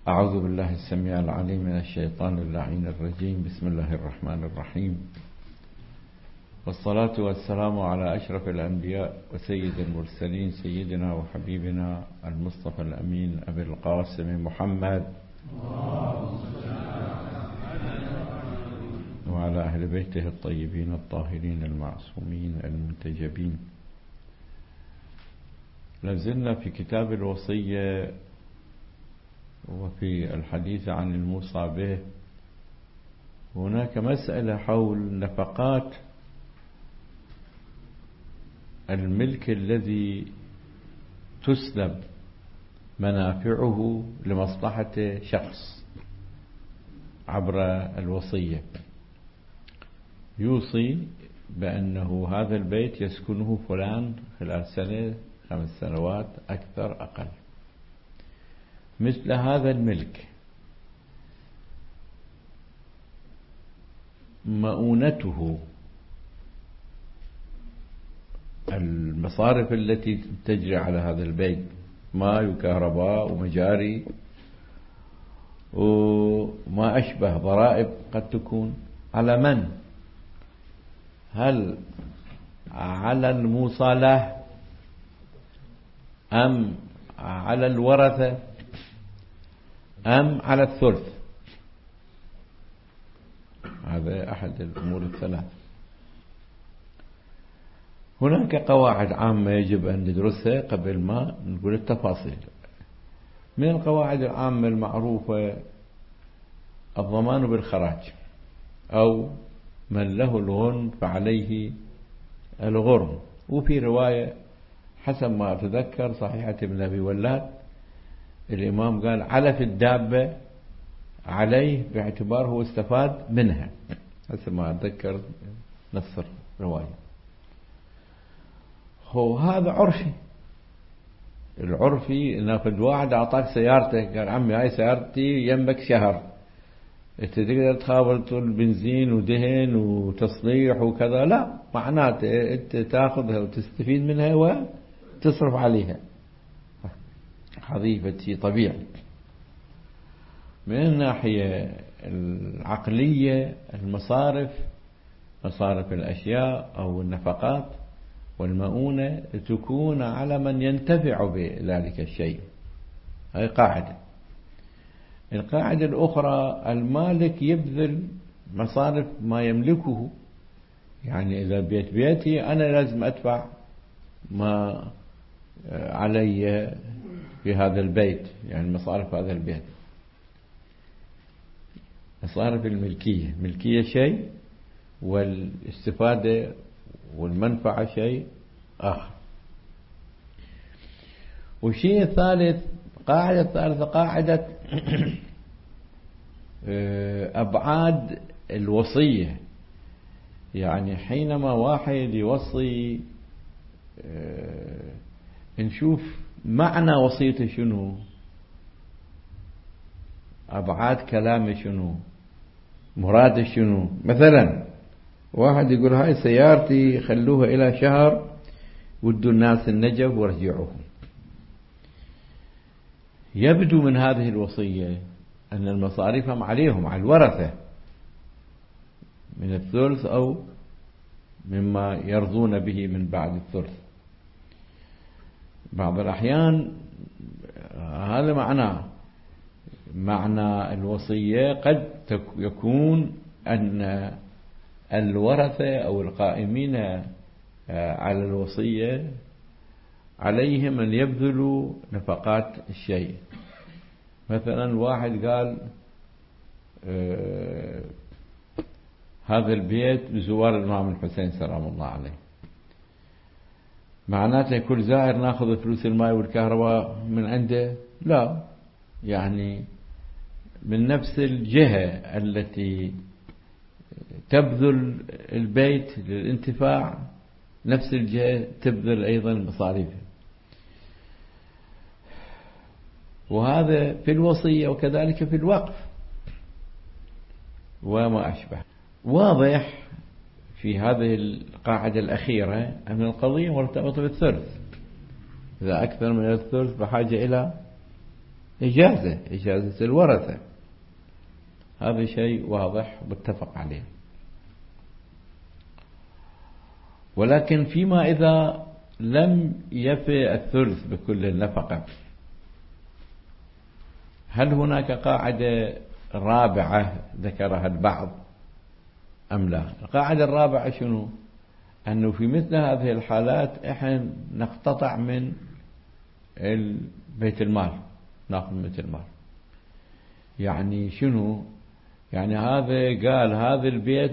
أعوذ بالله السميع العليم من الشيطان اللعين الرجيم. بسم الله الرحمن الرحيم، والصلاة والسلام على أشرف الأنبياء وسيد المرسلين، سيدنا وحبيبنا المصطفى الأمين أبي القاسم محمد وعلى أهل بيته الطيبين الطاهرين المعصومين المنتجبين. لازلنا في كتاب الوصية وفي الحديث عن الموصى به. هناك مسألة حول نفقات الملك الذي تسلب منافعه لمصلحة شخص عبر الوصية، يوصي بأنه هذا البيت يسكنه فلان خلال سنة 5 سنوات أكثر أقل. مثل هذا الملك مؤونته المصارف التي تجري على هذا البيت، ماء وكهرباء ومجاري وما أشبه ضرائب قد تكون على من؟ هل على الموصى له أم على الورثة أم على الثلث؟ هذا أحد الأمور الثلاث. هناك قواعد عامة يجب أن ندرسها قبل ما نقول التفاصيل. من القواعد العامة المعروفة الضمان بالخراج، أو من له الغنم فعليه الغرم. وفي رواية حسب ما أتذكر صحيحة ابن أبي ولاد، الإمام قال علف الدابة عليه باعتبار هو استفاد منها، حسب ما أتذكر نص الرواية. هو هذا عرفي. العرفي ناخذ واحد أعطاك سيارته، قال عمي هاي سيارتي يمك شهر، انت تقدر تخابر طول بنزين ودهن وتصليح وكذا، لا، معناته انت تاخذها وتستفيد منها وتصرف عليها. هذه شيء طبيعي. من الناحية العقلية المصارف، مصارف الأشياء أو النفقات والمؤونة تكون على من ينتفع بذلك الشيء. هذه قاعدة. القاعدة الأخرى المالك يبذل مصارف ما يملكه. يعني إذا بيتي أنا لازم أدفع ما علي في هذا البيت، يعني مصارف هذا البيت. مصارف الملكية، ملكية شيء والاستفادة والمنفعة شيء آخر. والشيء الثالث، قاعدة ثالثة، قاعدة أبعاد الوصية. يعني حينما واحد يوصي نشوف معنى وصيته شنو، أبعاد كلامه شنو، مراده شنو. مثلا واحد يقول هاي سيارتي خلوها إلى شهر ودوا الناس النجف ورجعوهم. يبدو من هذه الوصية أن المصاريف هم عليهم، على الورثة، من الثلث أو مما يرضون به من بعد الثلث. بعض الأحيان هذا معنى الوصية. قد يكون أن الورثة أو القائمين على الوصية عليهم أن يبذلوا نفقات الشيء. مثلا واحد قال هذا البيت بزوار الإمام الحسين سلام الله عليه، معناته كل زائر ناخذ فلوس الماء والكهرباء من عنده؟ لا، يعني من نفس الجهة التي تبذل البيت للانتفاع، نفس الجهة تبذل أيضا مصاريفه. وهذا في الوصية وكذلك في الوقف وما أشبه. واضح في هذه القاعدة الأخيرة أن القضية مرتبطة بالثلث. إذا أكثر من الثلث بحاجة إلى إجازة الورثة، هذا شيء واضح متفق عليه. ولكن فيما إذا لم يفي الثلث بكل النفقة، هل هناك قاعدة رابعة ذكرها البعض أم لا؟ القاعدة الرابعة شنو؟ أنه في مثل هذه الحالات إحنا نقتطع من بيت المال، ناخذ من بيت المال. يعني شنو؟ يعني هذا قال هذا البيت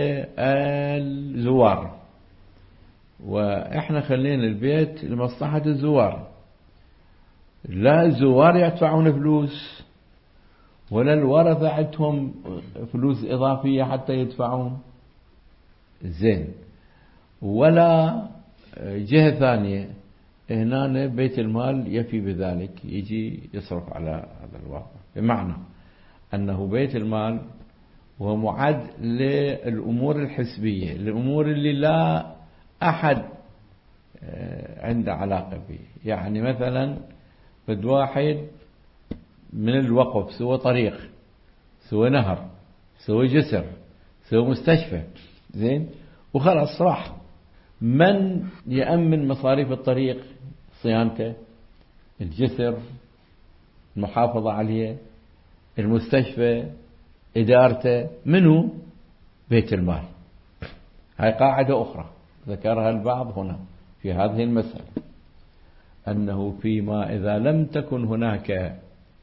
للزوار، وإحنا خلينا البيت لمصلحة الزوار، لا الزوار يدفعون فلوس ولا الورثة عندهم فلوس إضافية حتى يدفعون، زين، ولا جهة ثانية هنا بيت المال يفي بذلك يجي يصرف على هذا الواقع. بمعنى أنه بيت المال هو معد للأمور الحسبية، الأمور اللي لا أحد عنده علاقة به. يعني مثلا بد واحد من الوقف سوى طريق، سوى نهر، سوى جسر، سوى مستشفى، زين، وخلاص راح. من يأمن مصاريف الطريق؟ صيانته، الجسر، المحافظة عليه، المستشفى، إدارته، منه؟ بيت المال. هاي قاعدة أخرى ذكرها البعض هنا في هذه المسألة، أنه فيما إذا لم تكن هناك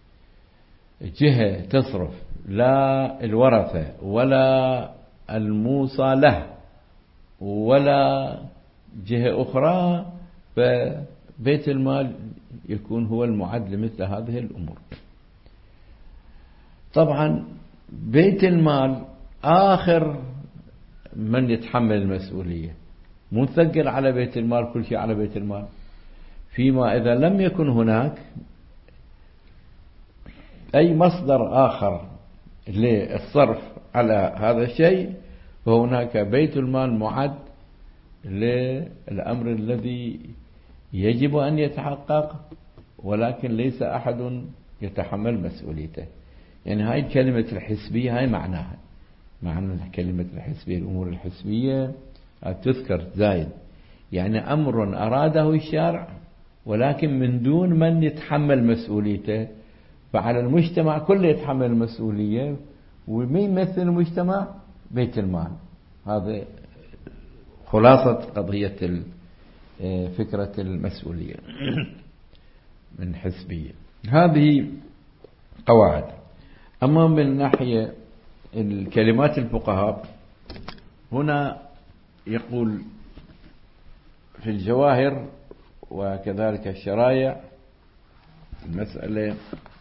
جهة تصرف، لا الورثة ولا الموصى له ولا جهة أخرى، فبيت المال يكون هو المعد لمثل هذه الأمور. طبعا بيت المال آخر من يتحمل المسؤولية، مو نثقل على بيت المال كل شيء على بيت المال. فيما إذا لم يكن هناك أي مصدر آخر للصرف على هذا الشيء، فهناك بيت المال معد للأمر الذي يجب أن يتحقق، ولكن ليس أحد يتحمل مسؤوليته. يعني هاي كلمة الحسبية، هاي معناها، معنى كلمة الحسبية، الأمور الحسبية تذكر زايد، يعني أمر أراده الشارع ولكن من دون من يتحمل مسؤوليته، فعلى المجتمع كله يتحمل المسؤولية. ومين يمثل المجتمع؟ بيت المال. هذا خلاصة قضية فكرة المسؤولية من حسبية. هذه قواعد. أما من ناحية الكلمات الفقهاء، هنا يقول في الجواهر وكذلك الشرائع المسألة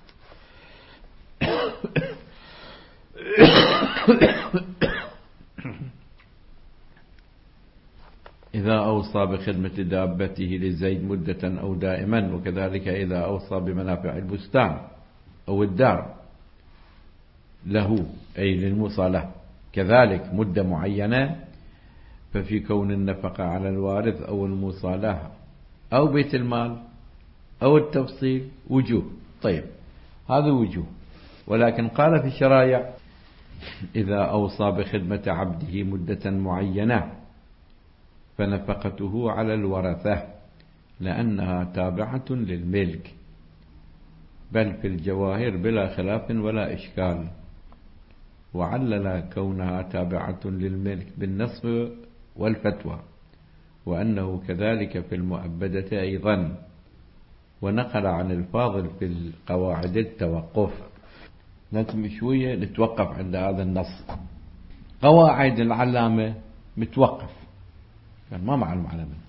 إذا أوصى بخدمة دابته للزيد مدة أو دائما، وكذلك إذا أوصى بمنافع البستان أو الدار له أي للموصى له كذلك مدة معينة، ففي كون النفقة على الوارث أو الموصى له أو بيت المال أو التفصيل وجوه. طيب هذا وجوه. ولكن قال في الشرائع إذا أوصى بخدمة عبده مدة معينة فنفقته على الورثة لأنها تابعة للملك، بل في الجواهر بلا خلاف ولا إشكال. وعلل كونها تابعة للملك بالنص والفتوى، وأنه كذلك في المؤبدة أيضا. ونقل عن الفاضل في القواعد التوقف. لازم شوية نتوقف عند هذا النص. قواعد العلامة متوقف، يعني ما معلوم على منه.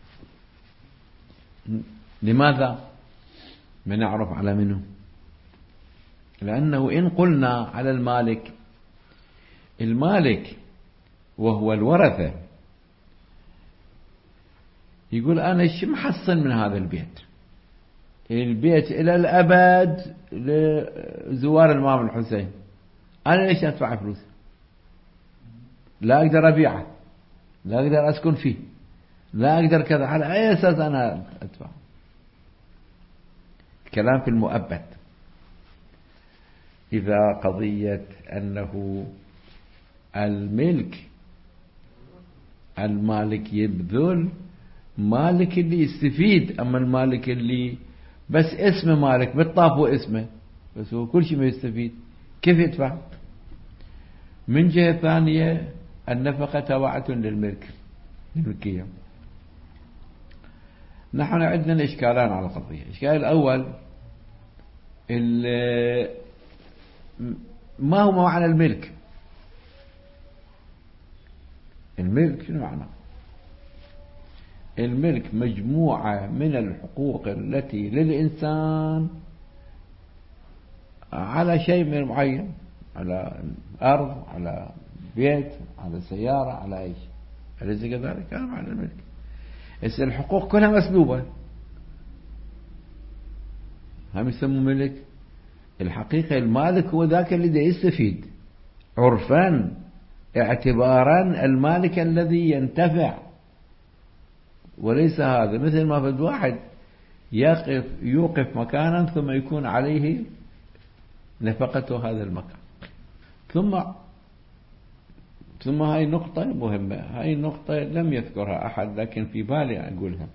لماذا ما نعرف على منه؟ لأنه إن قلنا على المالك وهو الورثة يقول أنا شو محصل من هذا البيت إلى الأبد لزوار الإمام الحسين، أنا ليش أدفع فلوس؟ لا أقدر أبيعه، لا أقدر أسكن فيه، لا أقدر كذا، على أي أساس أنا أدفع؟ الكلام في المؤبد. إذا قضية أنه المالك يبذل، مالك اللي يستفيد، أما المالك اللي بس اسمه مالك بالطاف واسمه بس هو كل شيء ما يستفيد، كيف يدفع؟ من جهة ثانية النفقة تبعة للملكية. نحن عندنا إشكالان على القضية. الإشكال الأول ما هو معنى الملك؟ الملك شنو معنى؟ الملك مجموعة من الحقوق التي للإنسان على شيء من معين، على أرض، على بيت، على سيارة، على أي شيء. أليس كذلك؟ هذا معنى الملك. الحقوق كلها مسلوبة، هم يسموا ملك. الحقيقة المالك هو ذاك اللي يستفيد عرفا، اعتبارا المالك الذي ينتفع، وليس هذا مثل ما فد واحد يوقف مكانا ثم يكون عليه نفقته هذا المكان. ثم هاي نقطة مهمة، هاي النقطة لم يذكرها أحد لكن في بالي أقولها.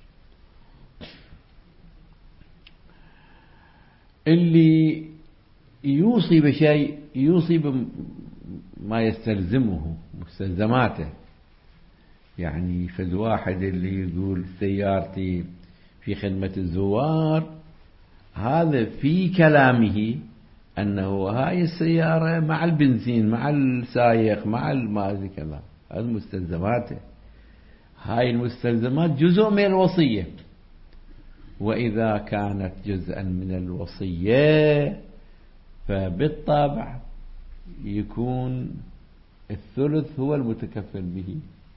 اللي يوصي بشيء يوصي بما يستلزمه، مستلزماته. يعني فد واحد اللي يقول سيارتي في خدمة الزوار، هذا في كلامه أنه هاي السيارة مع البنزين مع السائق مع المازي كذا، هذه مستلزماته. هاي المستلزمات جزء من الوصية، وإذا كانت جزءا من الوصية فبالطبع يكون الثلث هو المتكفل به.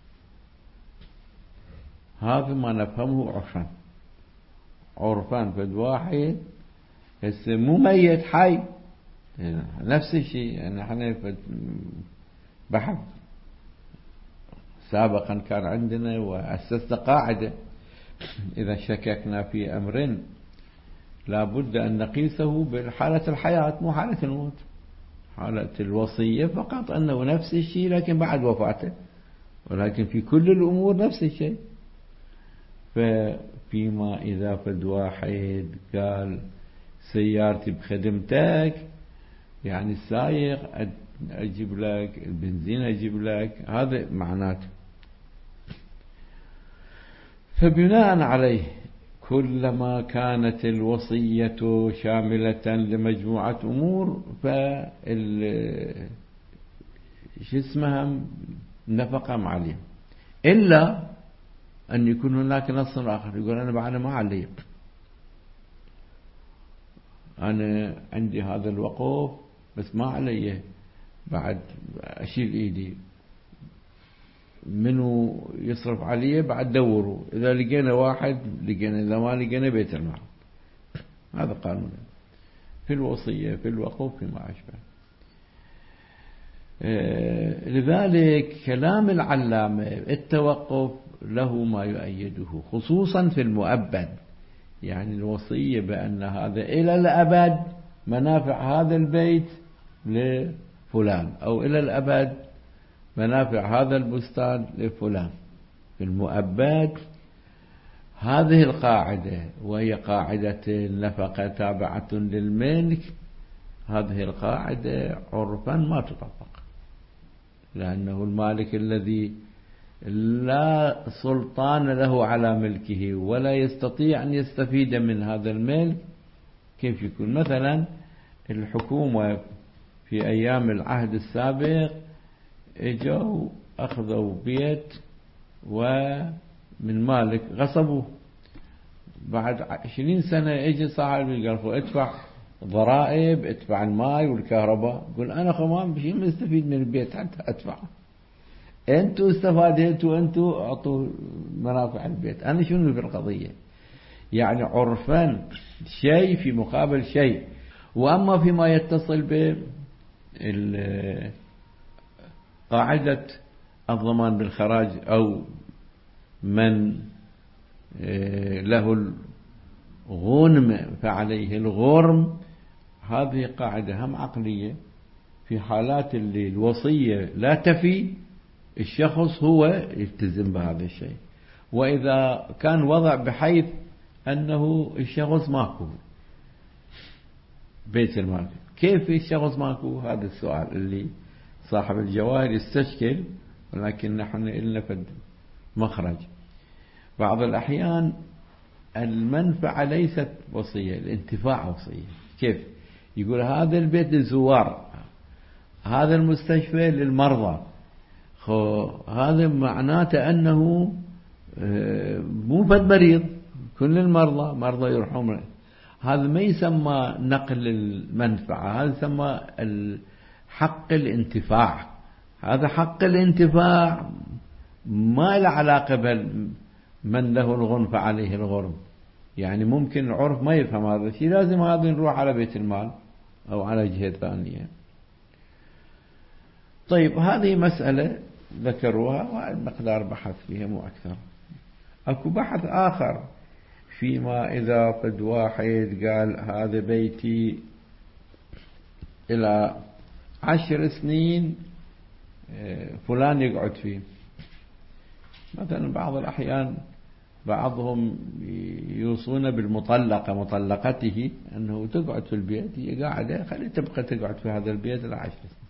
هذا ما نفهمه عرفان. فد واحد هسه مو ميت حي، نفس الشيء. يعني احنا بحث سابقا كان عندنا وأسسنا قاعدة، إذا شككنا في أمر لابد أن نقيسه بحالة الحياة مو حالة الموت. حالة الوصية فقط أنه نفس الشيء لكن بعد وفاته، ولكن في كل الأمور نفس الشيء. فيما إذا فد واحد قال سيارتي بخدمتك، يعني السائق أجيب لك، البنزين أجيب لك، هذا معناته. فبناء عليه كلما كانت الوصية شاملة لمجموعة أمور شو اسمها نفقة معلية، إلا أن يكون هناك نص آخر يقول أنا بعد ما علي، أنا عندي هذا الوقوف بس ما علي بعد أشيل إيدي، منو يصرف عليه بعد دوروا، إذا لقينا واحد لقينا، إذا ما لقينا بيت المال. هذا قانون في الوصية في الوقوف فيما أشبه. لذلك كلام العلامة التوقف له ما يؤيده، خصوصا في المؤبد. يعني الوصية بأن هذا إلى الأبد منافع هذا البيت لفلان، أو إلى الأبد منافع هذا البستان لفلان. في المؤبد هذه القاعدة، وهي قاعدة النفقة تابعة للملك، هذه القاعدة عرفا ما تطبق، لأنه المالك الذي لا سلطان له على ملكه ولا يستطيع أن يستفيد من هذا الملك، كيف يكون؟ مثلا الحكومة في أيام العهد السابق اجوا أخذوا بيت ومن مالك غصبوه، بعد 20 سنة اجي صاحب قال ادفع ضرائب، ادفع الماء والكهرباء. قل أنا خمام بشيء ما استفيد من البيت حتى أدفع، أنتوا استفادتوا، أنتوا أعطوا منافع البيت، أنا شنو في القضية؟ يعني عرفا شيء في مقابل شيء. وأما فيما يتصل قاعدة الضمان بالخراج، أو من له الغنم فعليه الغرم، هذه قاعدة هم عقلية. في حالات اللي الوصية لا تفي الشخص هو يلتزم بهذا الشيء، وإذا كان وضع بحيث أنه الشخص ماكو بيت المال، كيف الشخص ماكو؟ هذا السؤال اللي صاحب الجواهر يستشكل، ولكن نحن إلنا فد مخرج. بعض الأحيان المنفعة ليست وصية، الانتفاع وصية. كيف؟ يقول هذا البيت للزوار، هذا المستشفى للمرضى، هذا معناته أنه مو فد مريض، كل المرضى مرضى يروحون. هذا ما يسمى نقل المنفعة، هذا يسمى حق الانتفاع. هذا حق الانتفاع ما له علاقة من له الغنم فعليه الغرم. يعني ممكن العرف ما يفهم هذا الشيء، لازم هذا نروح على بيت المال أو على جهة ثانية. طيب هذه مسألة ذكروها والمقدار بحث فيها مو أكثر. أكو بحث آخر فيما إذا قد واحد قال هذا بيتي إلى 10 سنين فلان يقعد فيه. مثلا بعض الأحيان بعضهم يوصون بالمطلقة مطلقته أنه تقعد في البيت، هي قاعدة خلي تبقى تقعد في هذا البيت إلى 10 سنين.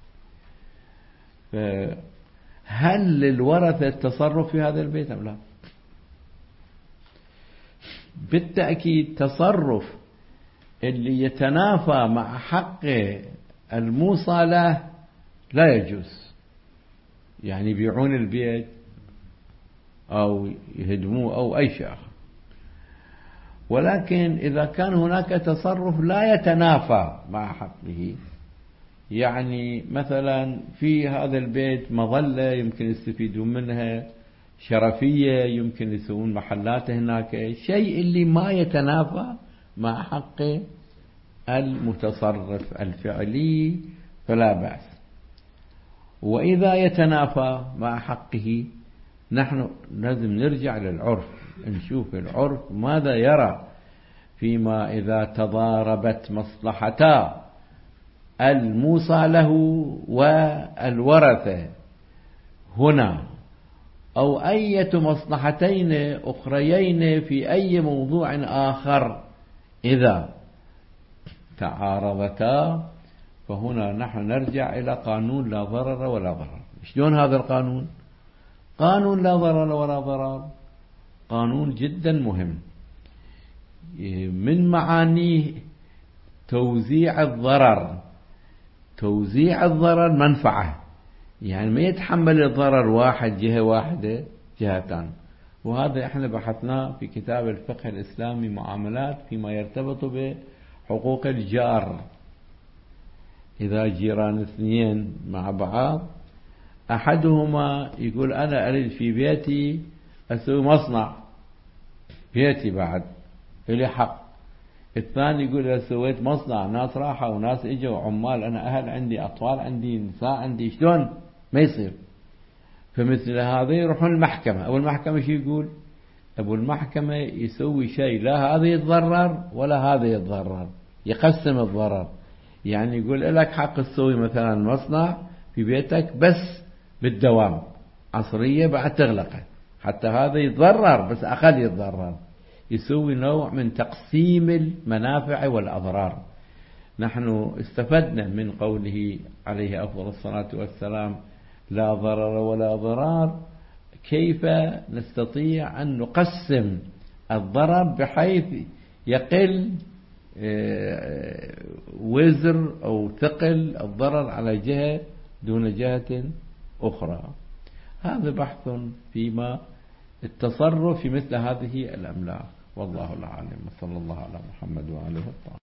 هل للورثة التصرف في هذا البيت أم لا؟ بالتأكيد تصرف اللي يتنافى مع حق الموصى له لا يجوز. يعني يبيعون البيت أو يهدموه أو أي شيء آخر. ولكن إذا كان هناك تصرف لا يتنافى مع حقه، يعني مثلا في هذا البيت مظلة يمكن يستفيدون منها، شرفية يمكن يسوون محلات هناك، شيء اللي ما يتنافى مع حق المتصرف الفعلي فلا بأس. وإذا يتنافى مع حقه نحن لازم نرجع للعرف، نشوف العرف ماذا يرى فيما إذا تضاربت مصلحتا الموصى له والورثة هنا، أو أي مصلحتين أخريين في أي موضوع آخر إذا تعارضتا، فهنا نحن نرجع إلى قانون لا ضرر ولا ضرر. شلون هذا القانون؟ قانون لا ضرر ولا ضرر قانون جدا مهم، من معانيه توزيع الضرر. توزيع الضرر منفعة، يعني ما يتحمل الضرر واحد جهة واحدة جهتان. وهذا احنا بحثناه في كتاب الفقه الإسلامي معاملات فيما يرتبط بحقوق الجار. إذا جيران اثنين مع بعض، أحدهما يقول أنا أريد في بيتي أسوي مصنع، بيتي بعد إلي حق. الثاني يقول إذا سويت مصنع ناس راحة وناس إجوا وعمال، أنا أهل عندي أطفال عندي نساء عندي، شلون ما يصير؟ فمثل هذا يروحون المحكمة. أو المحكمة شو يقول؟ أبو المحكمة يسوي شيء لا هذا يتضرر ولا هذا يتضرر، يقسم الضرر. يعني يقول لك حق تسوي مثلا مصنع في بيتك بس بالدوام، عصرية بعد تغلقه، حتى هذا يتضرر بس أقل يتضرر. يسوي نوع من تقسيم المنافع والأضرار. نحن استفدنا من قوله عليه أفضل الصلاة والسلام لا ضرر ولا ضرار، كيف نستطيع أن نقسم الضرر بحيث يقل وزر أو ثقل الضرر على جهة دون جهة أخرى. هذا بحث فيما التصرف في مثل هذه الأملاك، والله العالم. صلى الله على محمد وآله الطاهرين.